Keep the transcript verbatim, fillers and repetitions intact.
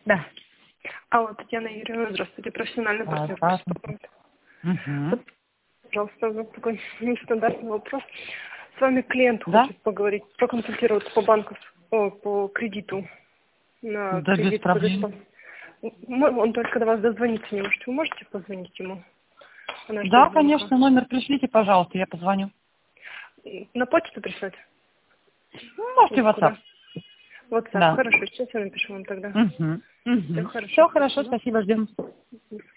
Да. Алло, Татьяна Юрьевна, здравствуйте, профессиональный партнер. А, угу. Пожалуйста, у нас такой нестандартный вопрос. С вами клиент Да? хочет поговорить, проконсультироваться по банку, о, по кредиту. На Да, без кредит проблем. М- Он только до вас дозвониться не может. Вы можете позвонить ему? Она ждет Да, звонка. конечно, номер пришлите, пожалуйста, я позвоню. На почту прислать? Ну, можете в Или WhatsApp. куда? WhatsApp. Да. Хорошо, сейчас я напишу вам тогда. Угу. Все Угу. хорошо. Все хорошо, спасибо, ждем.